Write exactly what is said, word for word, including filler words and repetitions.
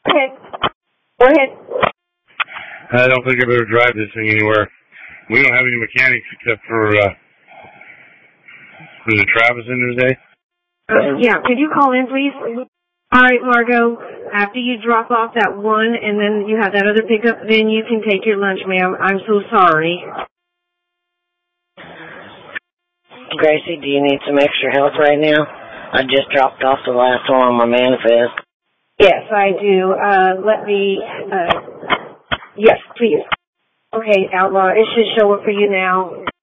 Okay. Go ahead. I don't think I've ever drive this thing anywhere. We don't have any mechanics except for, uh, for the Travis in today. Uh, yeah, could you call in, please? All right, Margot, after you drop off that one and then you have that other pickup, then you can take your lunch, ma'am. I'm so sorry. Gracie, do you need some extra help right now? I just dropped off the last one on my manifest. Yes, I do. Uh, let me, uh, yes, please. Okay, Outlaw, it should show up for you now.